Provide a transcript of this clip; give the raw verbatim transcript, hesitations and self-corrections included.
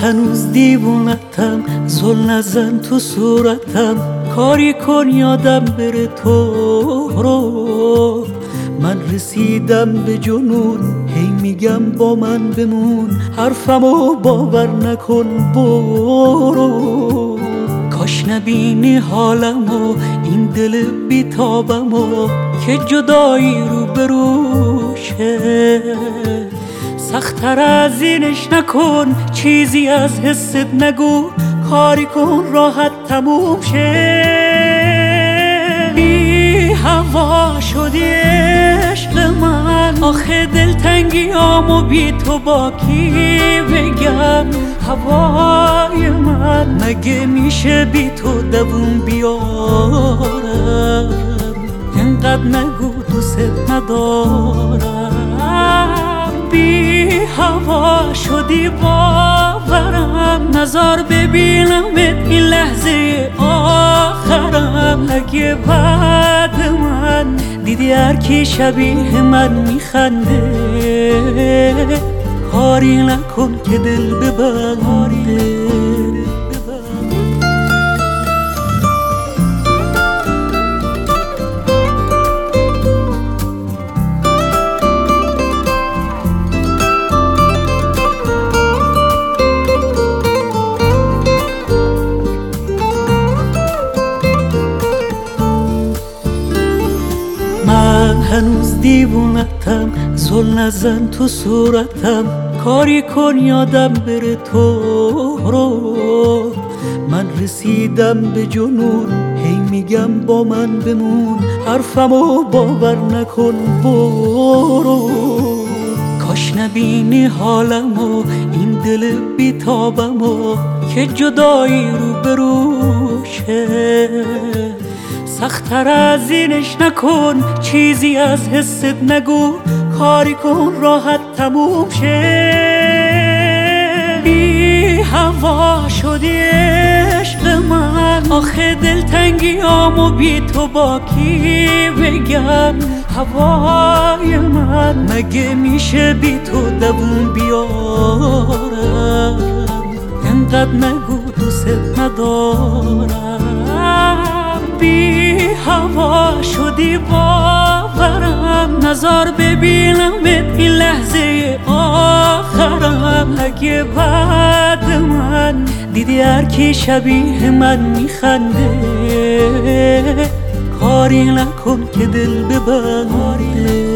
هنوز دیوونتم، زل نزن تو صورتم، کاری کن یادم بره تو رو. من رسیدم به جنون، هی میگم با من بمون، حرفمو باور نکن برو. کاش نبینی حالمو، این دل بیتابمو که جدایی رو بروشه. سخت‌تر از اینش نکن، چیزی از حست نگو، کاری کن راحت تموم شه. بی هوا شدی عشق من، آخه دلتنگیامو بی تو با کی بگم. هوای من مگه میشه بی تو دووم بیارم؟ اینقدر نگو دوست ندارم. بی هوا شدی باورم، نظر ببینم این لحظه آخرم. اگه بعد من دیدی هر کی شبیه من میخنده، کاری نکن که دل ببنده. من هنوز دیوونتم، زل نزن تو صورتم، کاری کن یادم بره تو رو. من رسیدم به جنون، هی میگم با من بمون، حرفمو باور نکن برو. کاش نبینی حالمو، این دل بیتابمو که جدایی رو بروشه. سخت‌تر از اینش نکن، چیزی از حست نگو، کاری کن راحت تموم شه. بی هوا شدی عشق من، آخه دلتنگیامو بی تو با کی بگم. هوای من مگه میشه بی تو دووم بیارم؟ اینقدر نگو دوست ندارم. بی هوا شدی باورم، نظر ببینم این لحظه آخرم. اگه بعد من دیدی هر کی شبیه من میخنده، کاری نکن که دل ببنده.